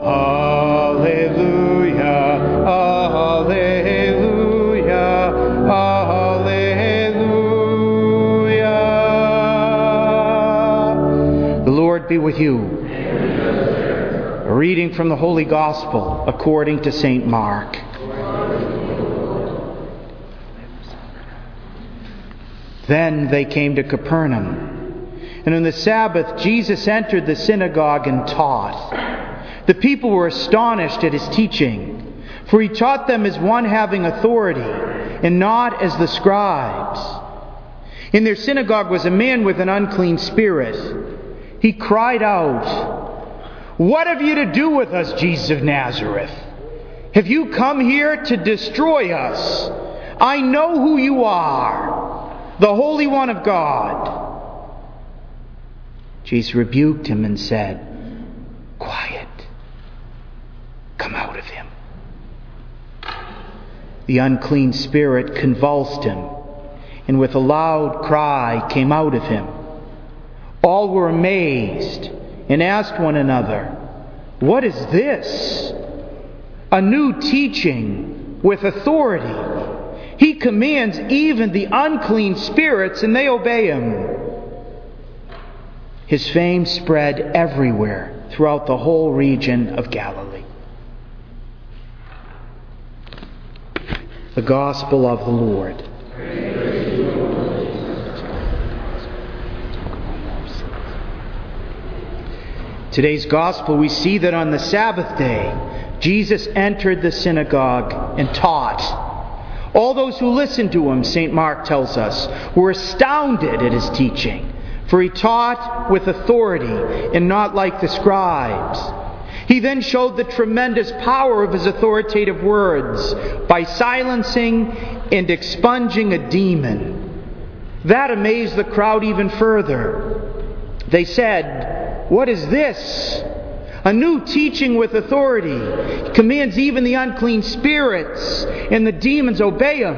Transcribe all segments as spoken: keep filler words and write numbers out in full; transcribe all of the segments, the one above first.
Alleluia, alleluia, alleluia. The Lord be with you. A reading from the Holy Gospel according to Saint Mark. Then they came to Capernaum, and on the Sabbath Jesus entered the synagogue and taught. The people were astonished at his teaching, for he taught them as one having authority, and not as the scribes. In their synagogue was a man with an unclean spirit. He cried out, "What have you to do with us, Jesus of Nazareth? Have you come here to destroy us? I know who you are, the Holy One of God." Jesus rebuked him and said, "Quiet. Come out of him." The unclean spirit convulsed him, and with a loud cry came out of him. All were amazed and asked one another, "What is this? A new teaching with authority. He commands even the unclean spirits, and they obey him." His fame spread everywhere throughout the whole region of Galilee. The Gospel of the Lord. Today's Gospel, we see that on the Sabbath day, Jesus entered the synagogue and taught. All those who listened to him, Saint Mark tells us, were astounded at his teaching, for he taught with authority and not like the scribes. He then showed the tremendous power of his authoritative words by silencing and expunging a demon. That amazed the crowd even further. They said, "What is this? A new teaching with authority. He commands even the unclean spirits, and the demons obey him."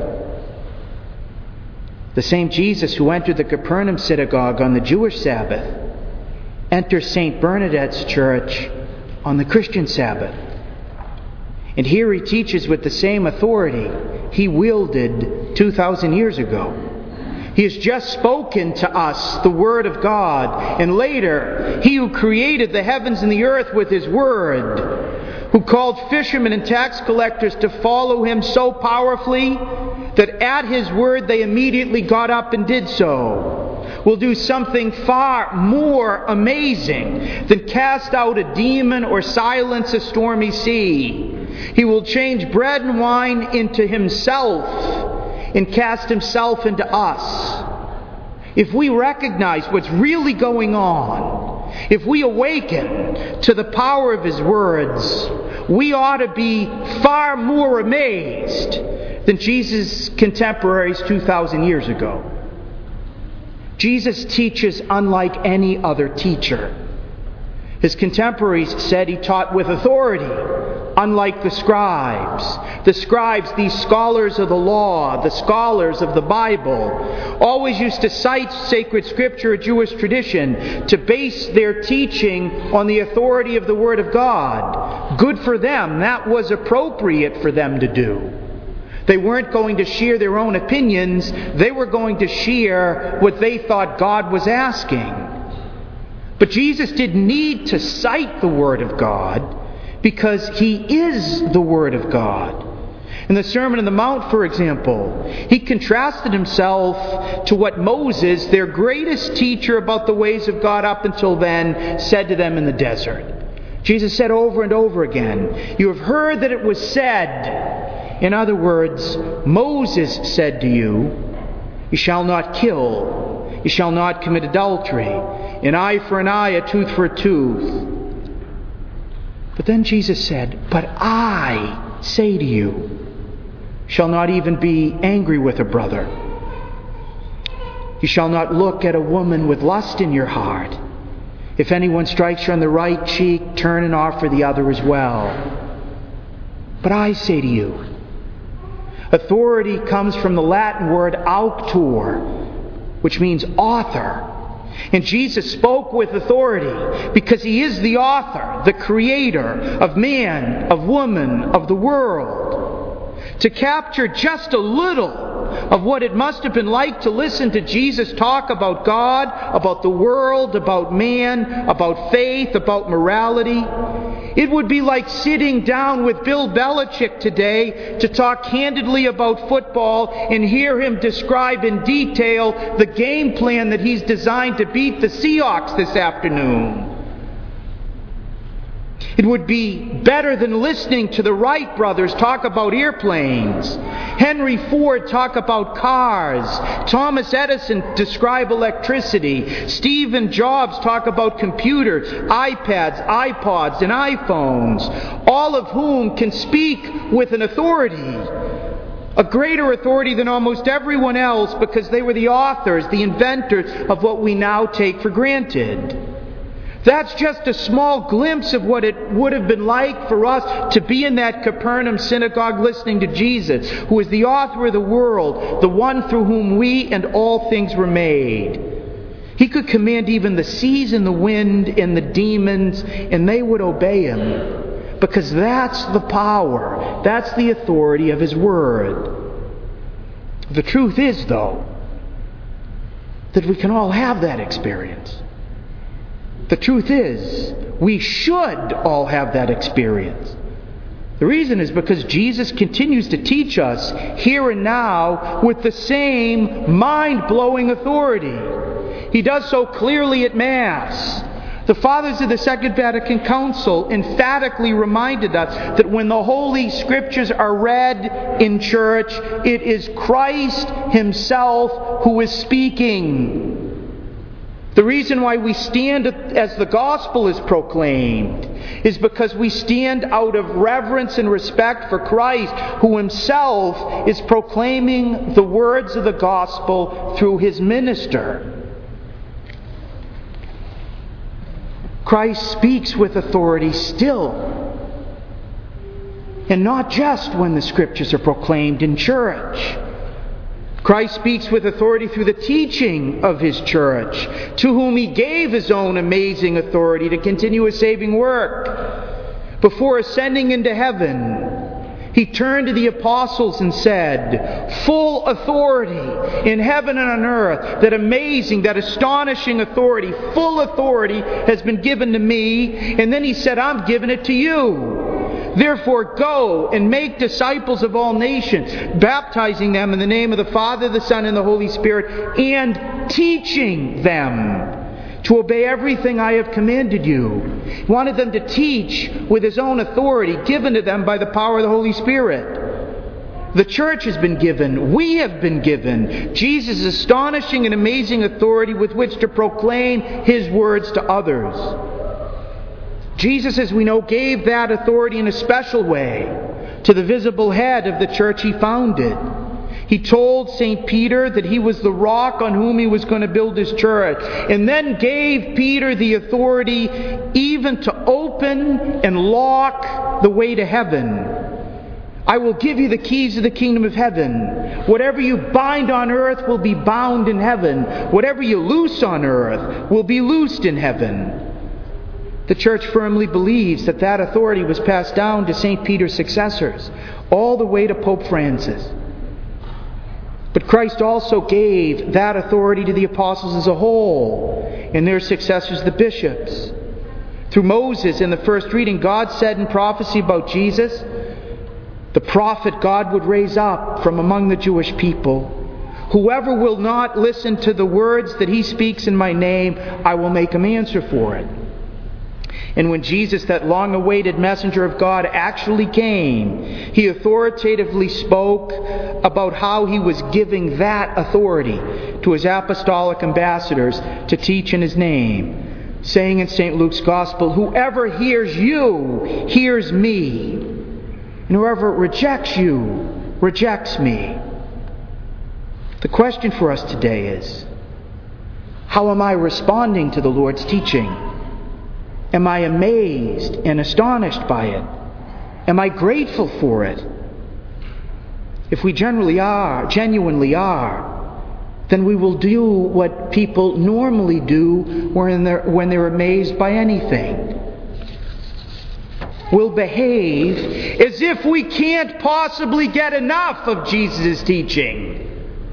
The same Jesus who entered the Capernaum synagogue on the Jewish Sabbath enters Saint Bernadette's church on the Christian Sabbath. And here he teaches with the same authority he wielded two thousand years ago. He has just spoken to us the Word of God, and later, he who created the heavens and the earth with his Word, who called fishermen and tax collectors to follow him so powerfully that at his word they immediately got up and did so, will do something far more amazing than cast out a demon or silence a stormy sea. He will change bread and wine into himself and cast himself into us. If we recognize what's really going on, if we awaken to the power of his words, we ought to be far more amazed than Jesus' contemporaries two thousand years ago. Jesus teaches unlike any other teacher. His contemporaries said he taught with authority, unlike the scribes. The scribes, these scholars of the law, the scholars of the Bible, always used to cite sacred scripture or Jewish tradition to base their teaching on the authority of the Word of God. Good for them. That was appropriate for them to do. They weren't going to share their own opinions. They were going to share what they thought God was asking. But Jesus didn't need to cite the Word of God because he is the Word of God. In the Sermon on the Mount, for example, he contrasted himself to what Moses, their greatest teacher about the ways of God up until then, said to them in the desert. Jesus said over and over again, "You have heard that it was said." In other words, Moses said to you, "You shall not kill, you shall not commit adultery, an eye for an eye, a tooth for a tooth." But then Jesus said, "But I say to you, shall not even be angry with a brother. You shall not look at a woman with lust in your heart. If anyone strikes you on the right cheek, turn and offer the other as well. But I say to you," authority comes from the Latin word auctor, which means author. And Jesus spoke with authority because He is the author, the creator of man, of woman, of the world. To capture just a little of what it must have been like to listen to Jesus talk about God, about the world, about man, about faith, about morality, it would be like sitting down with Bill Belichick today to talk candidly about football and hear him describe in detail the game plan that he's designed to beat the Seahawks this afternoon. It would be better than listening to the Wright brothers talk about airplanes, Henry Ford talk about cars, Thomas Edison describe electricity, Steve Jobs talk about computers, iPads, iPods, and iPhones, all of whom can speak with an authority, a greater authority than almost everyone else, because they were the authors, the inventors of what we now take for granted. That's just a small glimpse of what it would have been like for us to be in that Capernaum synagogue listening to Jesus, who is the author of the world, the one through whom we and all things were made. He could command even the seas and the wind and the demons, and they would obey Him, because that's the power, that's the authority of His Word. The truth is, though, that we can all have that experience. The truth is, we should all have that experience. The reason is because Jesus continues to teach us here and now with the same mind-blowing authority. He does so clearly at Mass. The Fathers of the Second Vatican Council emphatically reminded us that when the Holy Scriptures are read in church, it is Christ Himself who is speaking. The reason why we stand as the gospel is proclaimed is because we stand out of reverence and respect for Christ, who Himself is proclaiming the words of the gospel through His minister. Christ speaks with authority still, and not just when the Scriptures are proclaimed in church. Christ speaks with authority through the teaching of His church, to whom He gave His own amazing authority to continue His saving work. Before ascending into heaven, He turned to the apostles and said, "Full authority in heaven and on earth, that amazing, that astonishing authority, full authority has been given to me." And then He said, "I'm giving it to you. Therefore go and make disciples of all nations, baptizing them in the name of the Father, the Son, and the Holy Spirit, and teaching them to obey everything I have commanded you." He wanted them to teach with His own authority, given to them by the power of the Holy Spirit. The church has been given, we have been given, Jesus' astonishing and amazing authority with which to proclaim His words to others. Jesus, as we know, gave that authority in a special way to the visible head of the church He founded. He told Saint Peter that he was the rock on whom he was going to build his church, and then gave Peter the authority even to open and lock the way to heaven. "I will give you the keys of the kingdom of heaven. Whatever you bind on earth will be bound in heaven. Whatever you loose on earth will be loosed in heaven." The Church firmly believes that that authority was passed down to Saint Peter's successors, all the way to Pope Francis. But Christ also gave that authority to the apostles as a whole, and their successors, the bishops. Through Moses, in the first reading, God said in prophecy about Jesus, the prophet God would raise up from among the Jewish people. "Whoever will not listen to the words that he speaks in my name, I will make him answer for it." And when Jesus, that long-awaited messenger of God, actually came, He authoritatively spoke about how He was giving that authority to His apostolic ambassadors to teach in His name, saying in Saint Luke's Gospel, "Whoever hears you hears me, and whoever rejects you rejects me." The question for us today is, how am I responding to the Lord's teaching? Am I amazed and astonished by it? Am I grateful for it? If we generally are, genuinely are, then we will do what people normally do when they're, when they're amazed by anything. We'll behave as if we can't possibly get enough of Jesus' teaching.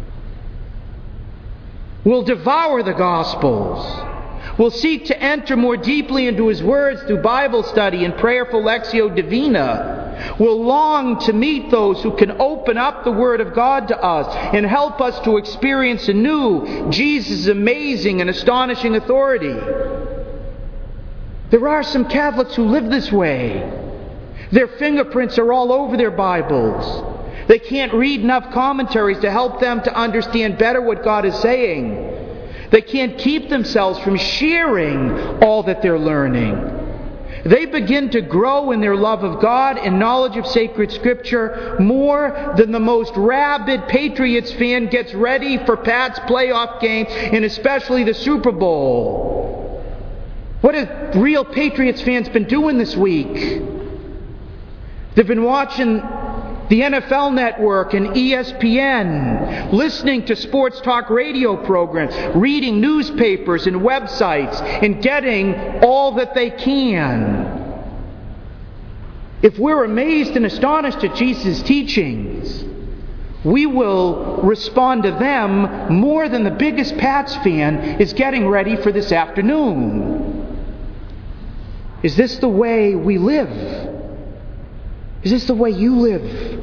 We'll devour the Gospels. We'll seek to enter more deeply into His words through Bible study and prayerful Lectio Divina. We'll long to meet those who can open up the Word of God to us and help us to experience anew Jesus' amazing and astonishing authority. There are some Catholics who live this way. Their fingerprints are all over their Bibles. They can't read enough commentaries to help them to understand better what God is saying. They can't keep themselves from sharing all that they're learning. They begin to grow in their love of God and knowledge of sacred Scripture more than the most rabid Patriots fan gets ready for Pat's playoff games, and especially the Super Bowl. What have real Patriots fans been doing this week? They've been watching the N F L Network and E S P N, listening to sports talk radio programs, reading newspapers and websites, and getting all that they can. If we're amazed and astonished at Jesus' teachings, we will respond to them more than the biggest Pats fan is getting ready for this afternoon. Is this the way we live? Is this the way you live?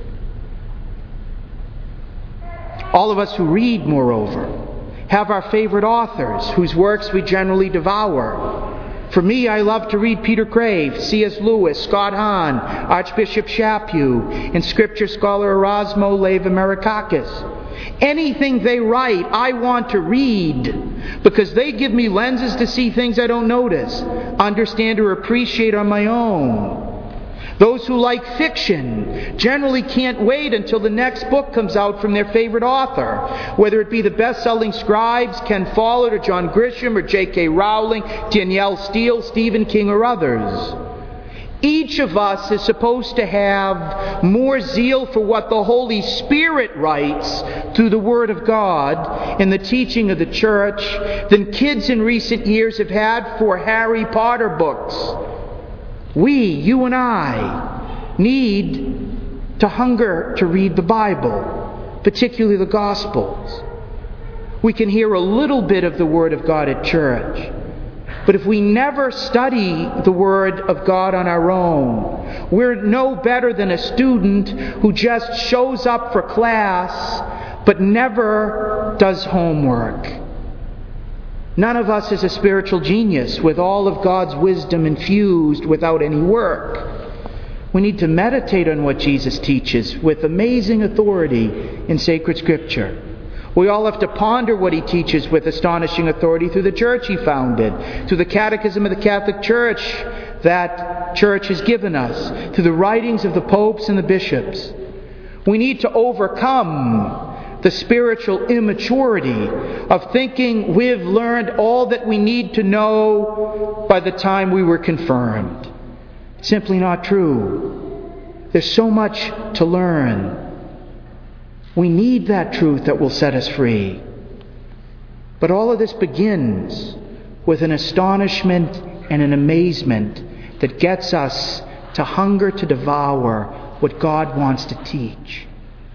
All of us who read, moreover, have our favorite authors whose works we generally devour. For me, I love to read Peter Crave, C S Lewis, Scott Hahn, Archbishop Chaput, and Scripture scholar Erasmo Levi-Marakakis. Anything they write, I want to read because they give me lenses to see things I don't notice, understand, or appreciate on my own. Those who like fiction generally can't wait until the next book comes out from their favorite author, whether it be the best-selling scribes, Ken Follett or John Grisham or J K Rowling, Danielle Steele, Stephen King or others. Each of us is supposed to have more zeal for what the Holy Spirit writes through the Word of God and the teaching of the Church than kids in recent years have had for Harry Potter books. We, you and I, need to hunger to read the Bible, particularly the Gospels. We can hear a little bit of the Word of God at church, but if we never study the Word of God on our own, we're no better than a student who just shows up for class but never does homework. None of us is a spiritual genius with all of God's wisdom infused without any work. We need to meditate on what Jesus teaches with amazing authority in sacred Scripture. We all have to ponder what He teaches with astonishing authority through the church He founded, through the Catechism of the Catholic Church that Church has given us, through the writings of the popes and the bishops. We need to overcome the spiritual immaturity of thinking we've learned all that we need to know by the time we were confirmed. It's simply not true. There's so much to learn. We need that truth that will set us free. But all of this begins with an astonishment and an amazement that gets us to hunger to devour what God wants to teach.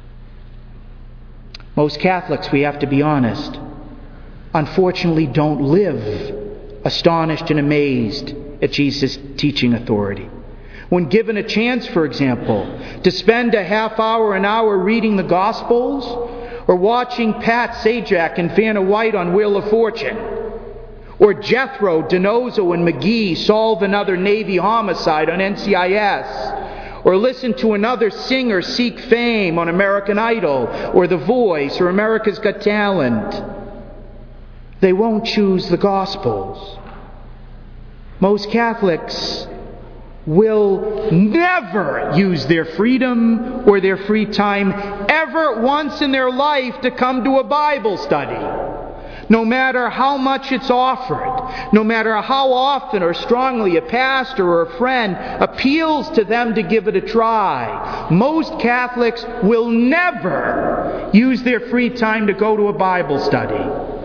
Most Catholics, we have to be honest, unfortunately don't live astonished and amazed at Jesus' teaching authority. When given a chance, for example, to spend a half hour, an hour reading the Gospels, or watching Pat Sajak and Vanna White on Wheel of Fortune, or Jethro, Donoso, and McGee solve another Navy homicide on N C I S, or listen to another singer seek fame on American Idol, or The Voice, or America's Got Talent, they won't choose the Gospels. Most Catholics will never use their freedom or their free time ever once in their life to come to a Bible study. no matter how much it's offered, no matter how often or strongly a pastor or a friend appeals to them to give it a try, most Catholics will never use their free time to go to a Bible study.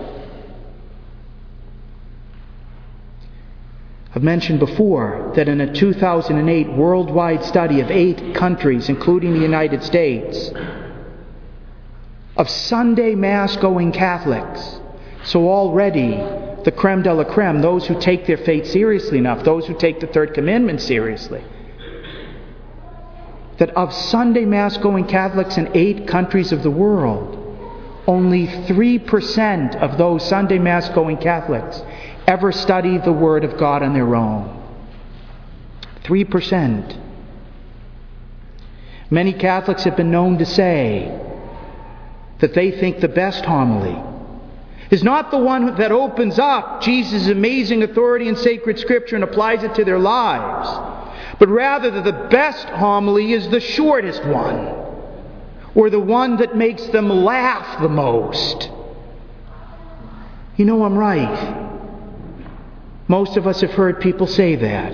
I've mentioned before that in a two thousand eight worldwide study of eight countries, including the United States, of Sunday Mass-going Catholics, so already the creme de la creme, those who take their faith seriously enough, those who take the Third Commandment seriously, that of Sunday Mass-going Catholics in eight countries of the world, only three percent of those Sunday Mass-going Catholics ever study the Word of God on their own. three percent. Many Catholics have been known to say that they think the best homily is not the one that opens up Jesus' amazing authority in sacred Scripture and applies it to their lives, but rather that the best homily is the shortest one, or the one that makes them laugh the most. You know, I'm right. Most of us have heard people say that.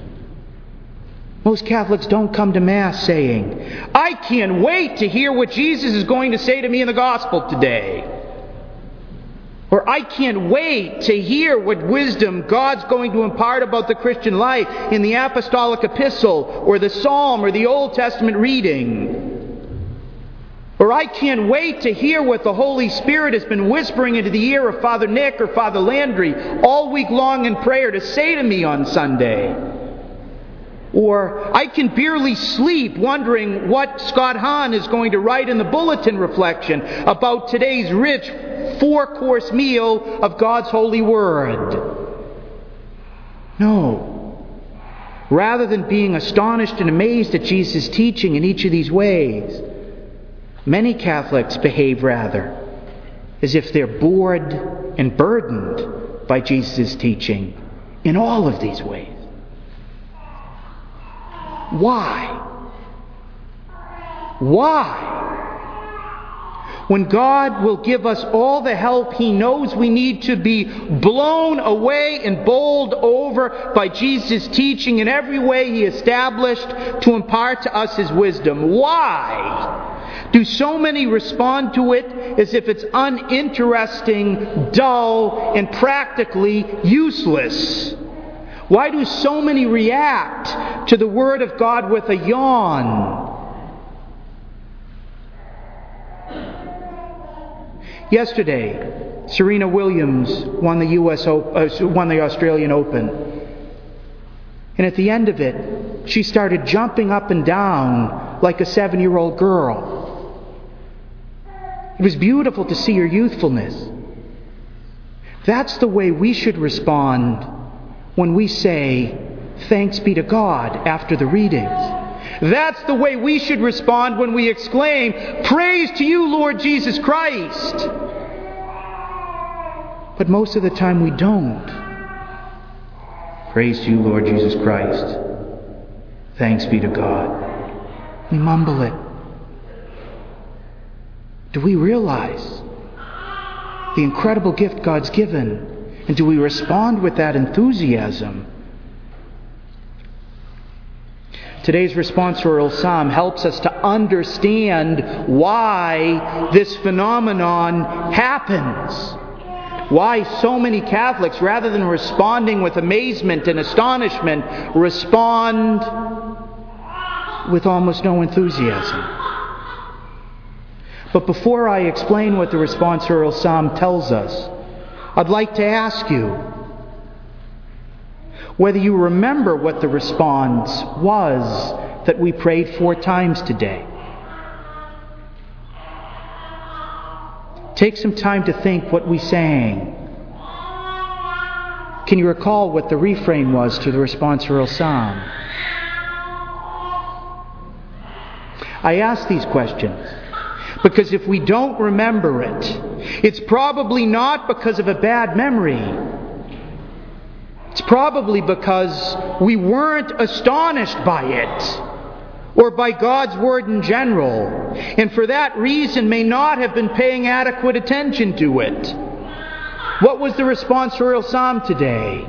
Most Catholics don't come to Mass saying, "I can't wait to hear what Jesus is going to say to me in the Gospel today." Or, "I can't wait to hear what wisdom God's going to impart about the Christian life in the Apostolic Epistle, or the Psalm, or the Old Testament reading." Or, "I can't wait to hear what the Holy Spirit has been whispering into the ear of Father Nick or Father Landry all week long in prayer to say to me on Sunday." Or, "I can barely sleep wondering what Scott Hahn is going to write in the bulletin reflection about today's rich four-course meal of God's holy Word." No. Rather than being astonished and amazed at Jesus' teaching in each of these ways, many Catholics behave rather as if they're bored and burdened by Jesus' teaching in all of these ways. Why? Why? When God will give us all the help He knows we need to be blown away and bowled over by Jesus' teaching in every way He established to impart to us His wisdom. Why do so many respond to it as if it's uninteresting, dull, and practically useless? Why do so many react to the Word of God with a yawn? Yesterday, Serena Williams won the U S uh, won the Australian Open. And at the end of it, she started jumping up and down like a seven-year-old girl. It was beautiful to see her youthfulness. That's the way we should respond when we say, "Thanks be to God," after the readings. That's the way we should respond when we exclaim, "Praise to you, Lord Jesus Christ." But most of the time we don't. "Praise to you, Lord Jesus Christ. Thanks be to God." We mumble it. Do we realize the incredible gift God's given? And do we respond with that enthusiasm? Today's responsorial psalm helps us to understand why this phenomenon happens. Why so many Catholics, rather than responding with amazement and astonishment, respond with almost no enthusiasm. But before I explain what the responsorial psalm tells us, I'd like to ask you whether you remember what the response was that we prayed four times today. Take some time to think what we sang. Can you recall what the refrain was to the responsorial psalm? I ask these questions because if we don't remember it, it's probably not because of a bad memory. It's probably because we weren't astonished by it or by God's Word in general, and for that reason may not have been paying adequate attention to it. What was the responsorial psalm today?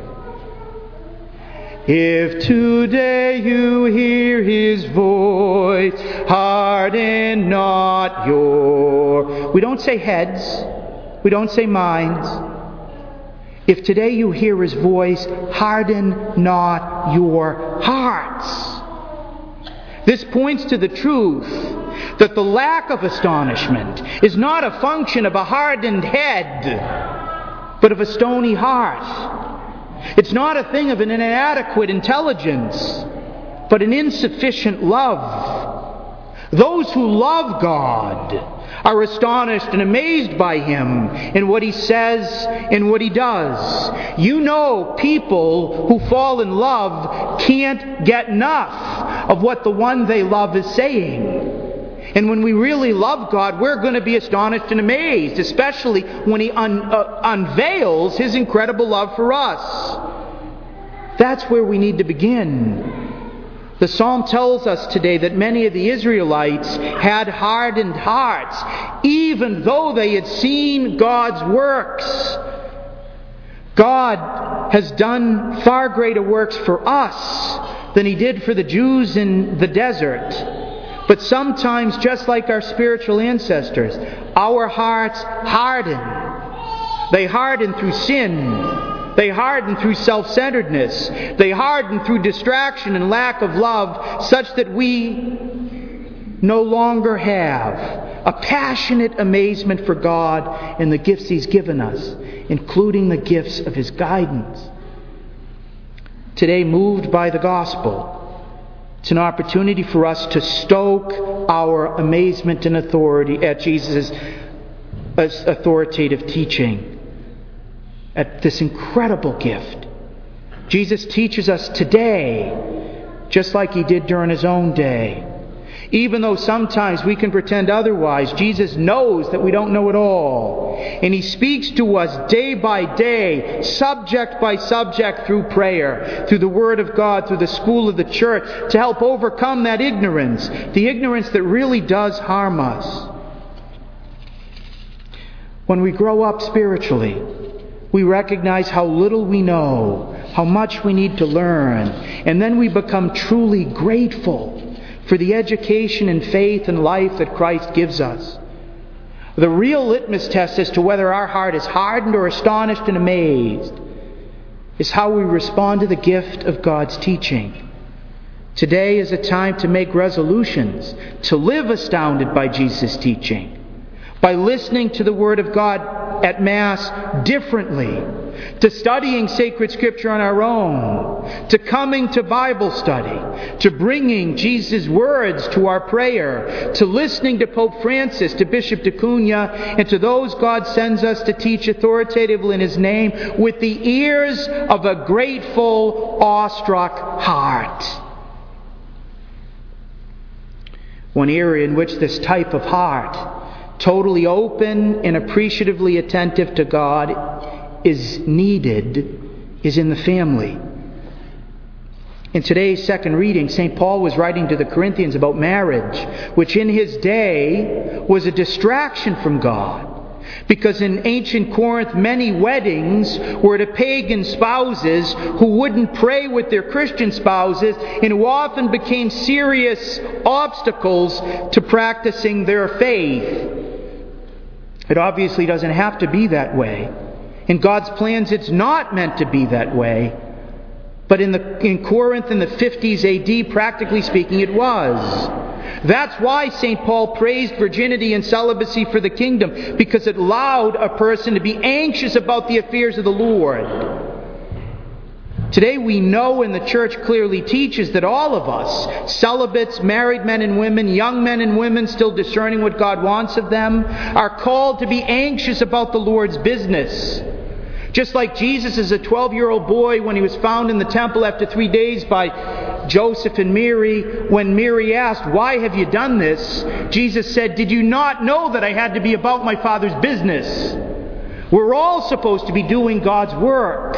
If today you hear His voice, harden not your... We don't say heads. We don't say minds. If today you hear His voice, harden not your hearts. This points to the truth that the lack of astonishment is not a function of a hardened head, but of a stony heart. It's not a thing of an inadequate intelligence, but an insufficient love. Those who love God are astonished and amazed by Him in what He says and what He does. You know, people who fall in love can't get enough of what the one they love is saying. And when we really love God, we're going to be astonished and amazed, especially when He un- uh, unveils His incredible love for us. That's where we need to begin. The psalm tells us today that many of the Israelites had hardened hearts, even though they had seen God's works. God has done far greater works for us than He did for the Jews in the desert. But sometimes, just like our spiritual ancestors, our hearts harden. They harden through sin. They harden through self-centeredness. They harden through distraction and lack of love, such that we no longer have a passionate amazement for God and the gifts He's given us, including the gifts of His guidance. Today, moved by the gospel, it's an opportunity for us to stoke our amazement and authority at Jesus' authoritative teaching, at this incredible gift. Jesus teaches us today, just like He did during His own day. Even though sometimes we can pretend otherwise, Jesus knows that we don't know it all. And He speaks to us day by day, subject by subject, through prayer, through the Word of God, through the school of the church, to help overcome that ignorance, the ignorance that really does harm us. When we grow up spiritually, we recognize how little we know, how much we need to learn, and then we become truly grateful for the education and faith and life that Christ gives us. The real litmus test as to whether our heart is hardened or astonished and amazed is how we respond to the gift of God's teaching. Today is a time to make resolutions to live astounded by Jesus' teaching, by listening to the Word of God at Mass differently, to studying sacred Scripture on our own, to coming to Bible study, to bringing Jesus' words to our prayer, to listening to Pope Francis, to Bishop d'Acunha, and to those God sends us to teach authoritatively in His name with the ears of a grateful, awestruck heart. One area in which this type of heart, totally open and appreciatively attentive to God, is needed is in the family. In today's second reading, Saint Paul was writing to the Corinthians about marriage, which in his day was a distraction from God. Because in ancient Corinth, many weddings were to pagan spouses who wouldn't pray with their Christian spouses and who often became serious obstacles to practicing their faith. It obviously doesn't have to be that way. In God's plans, it's not meant to be that way. But in the in Corinth in the fifties A D, practically speaking, it was. That's why Saint Paul praised virginity and celibacy for the kingdom, because it allowed a person to be anxious about the affairs of the Lord. Today we know, and the Church clearly teaches, that all of us, celibates, married men and women, young men and women still discerning what God wants of them, are called to be anxious about the Lord's business. Just like Jesus as a twelve-year-old boy, when he was found in the temple after three days by Joseph and Mary, when Mary asked, "Why have you done this?" Jesus said, "Did you not know that I had to be about my Father's business?" We're all supposed to be doing God's work.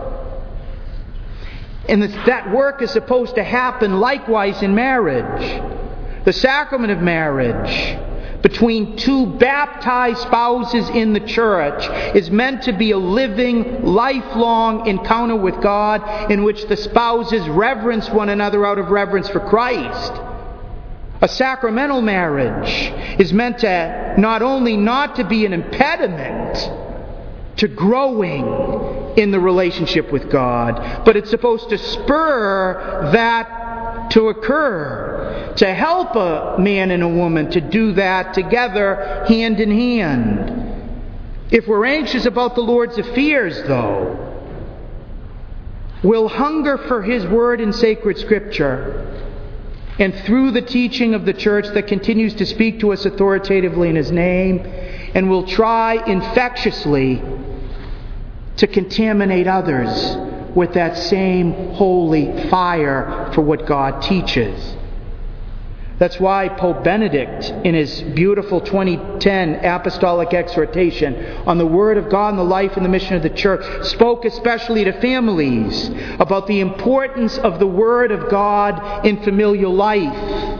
And that work is supposed to happen likewise in marriage. The sacrament of marriage, between two baptized spouses in the church is meant to be a living, lifelong encounter with God in which the spouses reverence one another out of reverence for Christ. A sacramental marriage is meant to not only not to be an impediment to growing in the relationship with God, but it's supposed to spur that to occur, to help a man and a woman to do that together, hand in hand. If we're anxious about the Lord's affairs, though, we'll hunger for His Word in sacred Scripture, and through the teaching of the church that continues to speak to us authoritatively in His name, and we'll try infectiously to contaminate others with that same holy fire for what God teaches. That's why Pope Benedict, in his beautiful twenty ten Apostolic Exhortation on the Word of God and the life and the mission of the Church, spoke especially to families about the importance of the Word of God in familial life.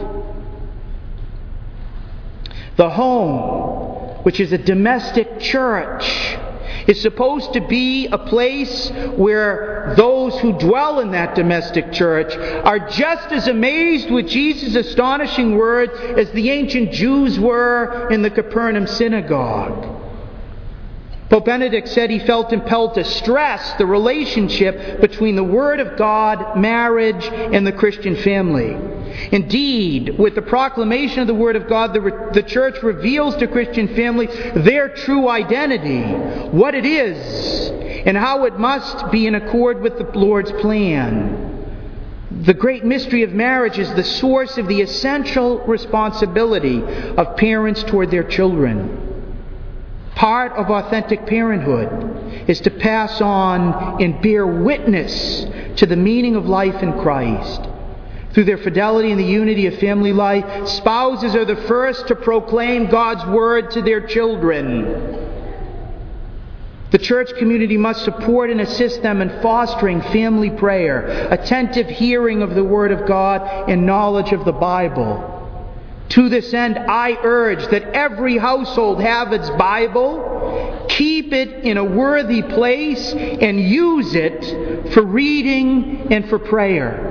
The home, which is a domestic church, is supposed to be a place where those who dwell in that domestic church are just as amazed with Jesus' astonishing words as the ancient Jews were in the Capernaum synagogue. Pope Benedict said he felt impelled to stress the relationship between the Word of God, marriage, and the Christian family. Indeed, with the proclamation of the Word of God, the, the Church reveals to Christian families their true identity, what it is, and how it must be in accord with the Lord's plan. The great mystery of marriage is the source of the essential responsibility of parents toward their children. Part of authentic parenthood is to pass on and bear witness to the meaning of life in Christ. Through their fidelity in the unity of family life, spouses are the first to proclaim God's Word to their children. The church community must support and assist them in fostering family prayer, attentive hearing of the Word of God, and knowledge of the Bible. To this end, I urge that every household have its Bible, keep it in a worthy place, and use it for reading and for prayer.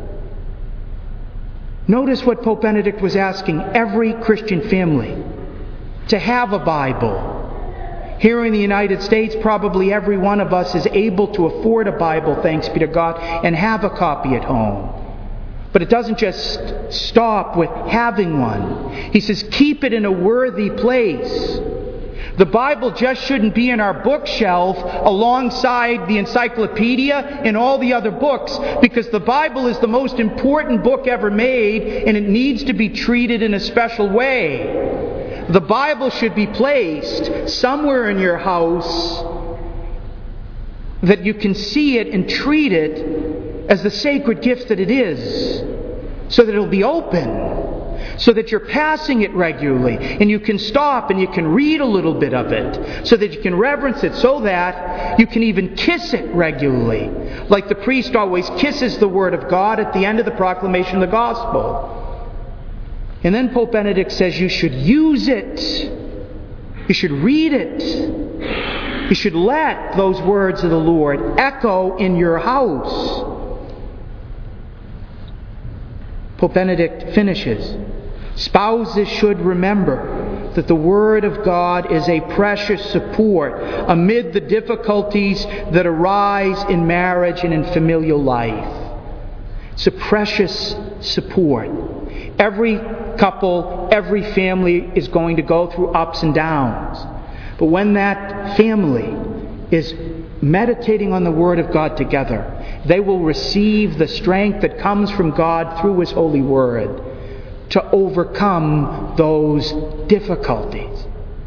Notice what Pope Benedict was asking every Christian family: to have a Bible. Here in the United States, probably every one of us is able to afford a Bible, thanks be to God, and have a copy at home. But it doesn't just stop with having one. He says, keep it in a worthy place. The Bible just shouldn't be in our bookshelf alongside the encyclopedia and all the other books, because the Bible is the most important book ever made, and it needs to be treated in a special way. The Bible should be placed somewhere in your house that you can see it and treat it as the sacred gift that it is, so that it'll be open, so that you're passing it regularly, and you can stop and you can read a little bit of it, so that you can reverence it, so that you can even kiss it regularly, like the priest always kisses the Word of God at the end of the proclamation of the Gospel. And then Pope Benedict says you should use it, you should read it, you should let those words of the Lord echo in your house. Pope Benedict finishes, spouses should remember that the Word of God is a precious support amid the difficulties that arise in marriage and in familial life. It's a precious support. Every couple, every family is going to go through ups and downs. But when that family is meditating on the Word of God together, they will receive the strength that comes from God through His holy Word to overcome those difficulties.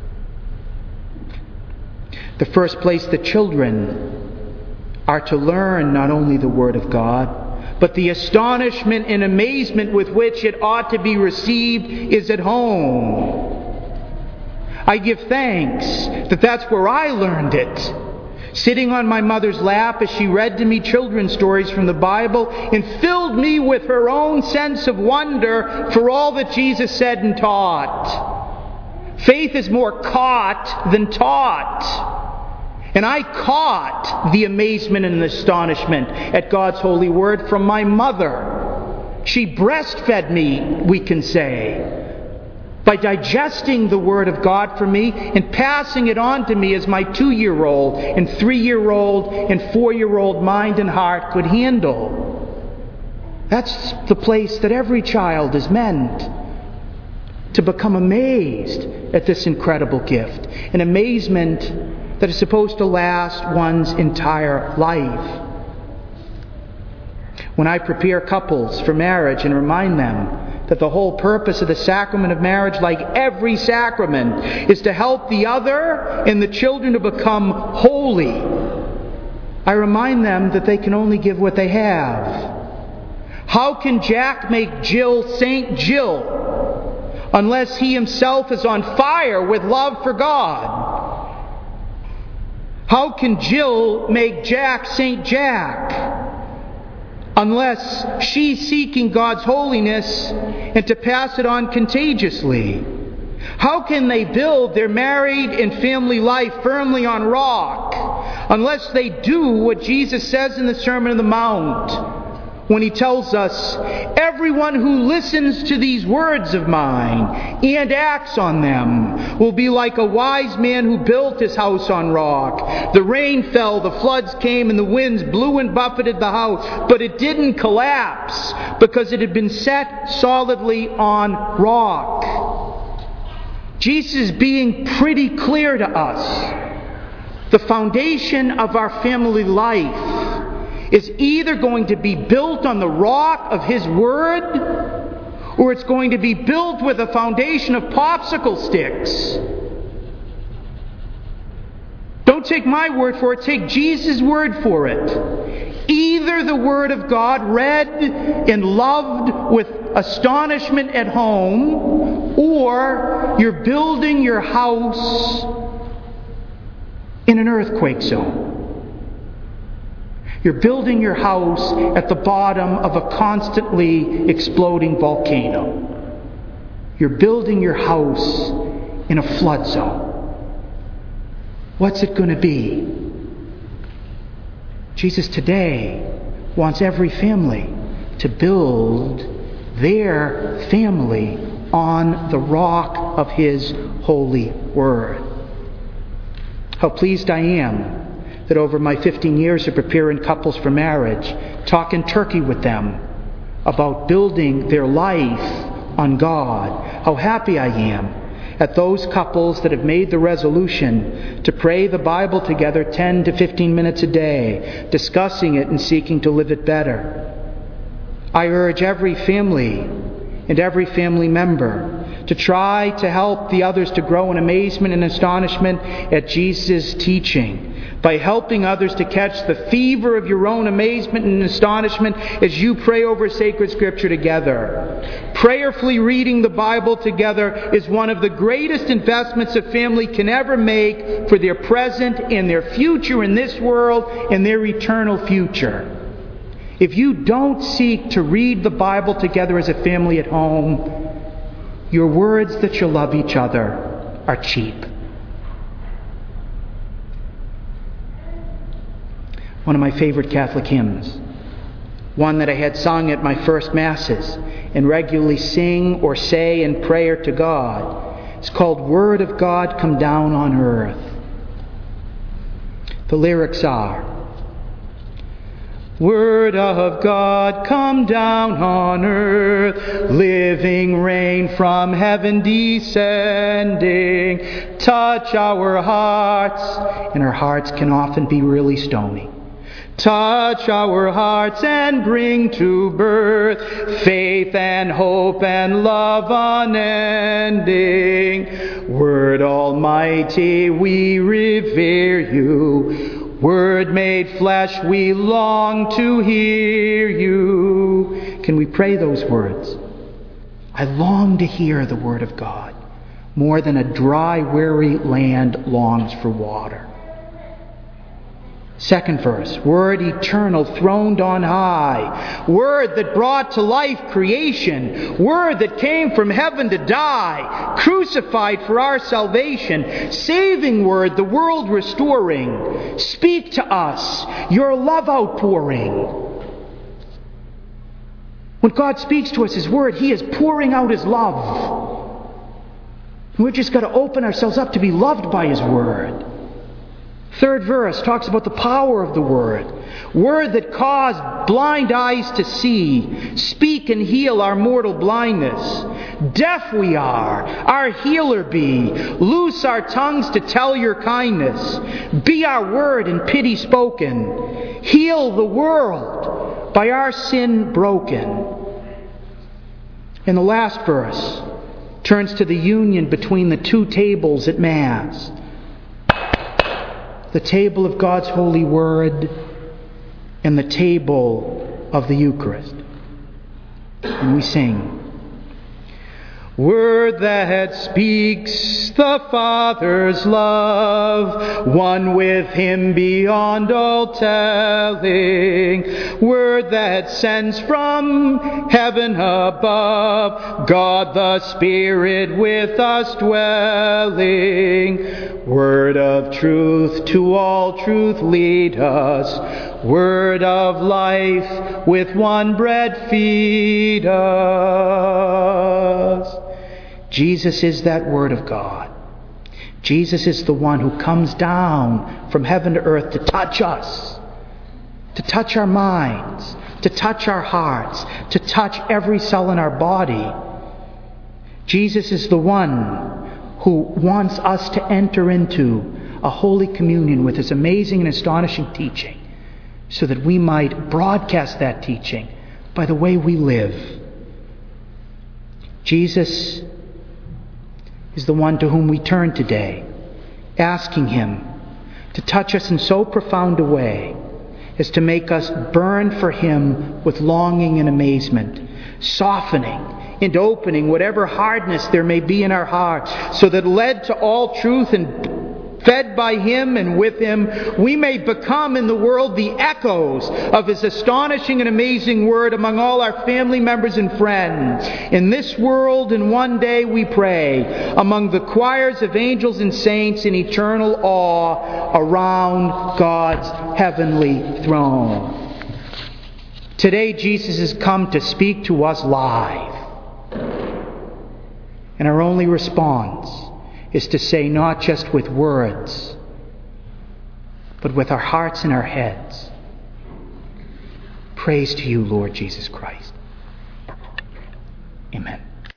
The first place the children are to learn not only the Word of God, but the astonishment and amazement with which it ought to be received is at home. I give thanks that that's where I learned it. Sitting on my mother's lap as she read to me children's stories from the Bible and filled me with her own sense of wonder for all that Jesus said and taught. Faith is more caught than taught. And I caught the amazement and astonishment at God's holy word from my mother. She breastfed me, we can say, by digesting the Word of God for me and passing it on to me as my two-year-old and three-year-old and four-year-old mind and heart could handle. That's the place that every child is meant to become amazed at this incredible gift. An amazement that is supposed to last one's entire life. When I prepare couples for marriage and remind them that the whole purpose of the sacrament of marriage, like every sacrament, is to help the other and the children to become holy, I remind them that they can only give what they have. How can Jack make Jill Saint Jill unless he himself is on fire with love for God? How can Jill make Jack Saint Jack unless she's seeking God's holiness and to pass it on contagiously? How can they build their married and family life firmly on rock unless they do what Jesus says in the Sermon on the Mount when He tells us, everyone who listens to these words of mine and acts on them will be like a wise man who built his house on rock. The rain fell, the floods came, and the winds blew and buffeted the house, but it didn't collapse because it had been set solidly on rock. Jesus is being pretty clear to us. The foundation of our family life is either going to be built on the rock of His Word, or it's going to be built with a foundation of popsicle sticks. Don't take my word for it, take Jesus' word for it. Either the Word of God read and loved with astonishment at home, or you're building your house in an earthquake zone. You're building your house at the bottom of a constantly exploding volcano. You're building your house in a flood zone. What's it going to be? Jesus today wants every family to build their family on the rock of His holy Word. How pleased I am that over my fifteen years of preparing couples for marriage, talking turkey with them about building their life on God, how happy I am at those couples that have made the resolution to pray the Bible together ten to fifteen minutes a day, discussing it and seeking to live it better. I urge every family and every family member to try to help the others to grow in amazement and astonishment at Jesus' teaching, by helping others to catch the fever of your own amazement and astonishment as you pray over sacred Scripture together. Prayerfully reading the Bible together is one of the greatest investments a family can ever make for their present and their future in this world and their eternal future. If you don't seek to read the Bible together as a family at home, your words that you love each other are cheap. One of my favorite Catholic hymns, one that I had sung at my first Masses and regularly sing or say in prayer to God. It's called Word of God Come Down on Earth. The lyrics are, Word of God come down on earth, living rain from heaven descending, touch our hearts, and our hearts can often be really stony. Touch our hearts and bring to birth faith and hope and love unending. Word Almighty, we revere you. Word made flesh, we long to hear you. Can we pray those words? I long to hear the Word of God more than a dry, weary land longs for water. Second verse, Word eternal, throned on high. Word that brought to life creation. Word that came from heaven to die. Crucified for our salvation. Saving Word, the world restoring. Speak to us, your love outpouring. When God speaks to us His Word, He is pouring out His love. We've just got to open ourselves up to be loved by His Word. Third verse talks about the power of the Word. Word that caused blind eyes to see. Speak and heal our mortal blindness. Deaf we are, our healer be. Loose our tongues to tell your kindness. Be our word in pity spoken. Heal the world by our sin broken. And the last verse turns to the union between the two tables at Mass. The table of God's holy Word and the table of the Eucharist. And we sing, Word that speaks the Father's love, one with Him beyond all telling. Word that sends from heaven above, God the Spirit with us dwelling. Word of truth, to all truth lead us. Word of life, with one bread feed us. Jesus is that Word of God. Jesus is the one who comes down from heaven to earth to touch us, to touch our minds, to touch our hearts, to touch every cell in our body. Jesus is the one who wants us to enter into a holy communion with His amazing and astonishing teaching, so that we might broadcast that teaching by the way we live. Jesus is the one to whom we turn today, asking Him to touch us in so profound a way as to make us burn for Him with longing and amazement, softening and opening whatever hardness there may be in our hearts, so that led to all truth and fed by Him and with Him, we may become in the world the echoes of His astonishing and amazing Word among all our family members and friends. In this world, and one day we pray, among the choirs of angels and saints in eternal awe around God's heavenly throne. Today Jesus has come to speak to us live. And our only response is to say, not just with words, but with our hearts and our heads, praise to you, Lord Jesus Christ. Amen.